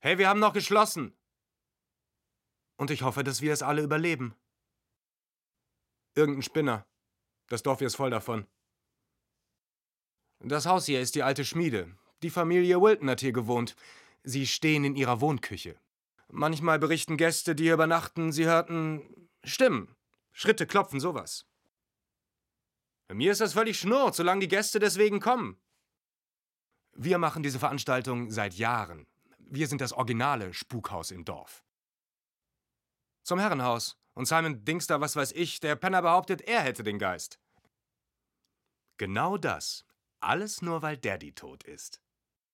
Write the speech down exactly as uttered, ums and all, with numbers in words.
Hey, wir haben noch geschlossen. Und ich hoffe, dass wir es alle überleben. Irgendein Spinner. Das Dorf hier ist voll davon. Das Haus hier ist die alte Schmiede. Die Familie Wilton hat hier gewohnt. Sie stehen in ihrer Wohnküche. Manchmal berichten Gäste, die hier übernachten, sie hörten Stimmen, Schritte klopfen, sowas. Bei mir ist das völlig schnurz, solange die Gäste deswegen kommen. Wir machen diese Veranstaltung seit Jahren. Wir sind das originale Spukhaus im Dorf. Zum Herrenhaus. Und Simon Dingster, was weiß ich, der Penner behauptet, er hätte den Geist. Genau das. Alles nur, weil Daddy tot ist.